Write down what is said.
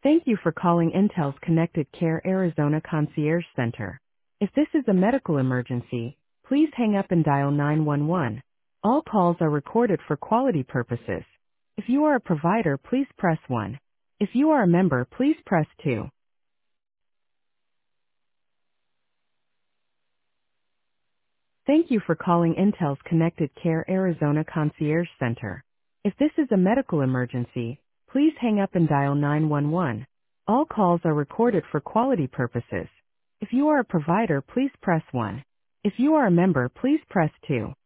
Thank you for calling Intel's Connected Care Arizona Concierge Center. If this is a medical emergency, please hang up and dial 911. All calls are recorded for quality purposes. If you are a provider, please press 1. If you are a member, please press 2. Thank you for calling Intel's Connected Care Arizona Concierge Center. If this is a medical emergency, please hang up and dial 911. All calls are recorded for quality purposes. If you are a provider, please press 1. If you are a member, please press 2.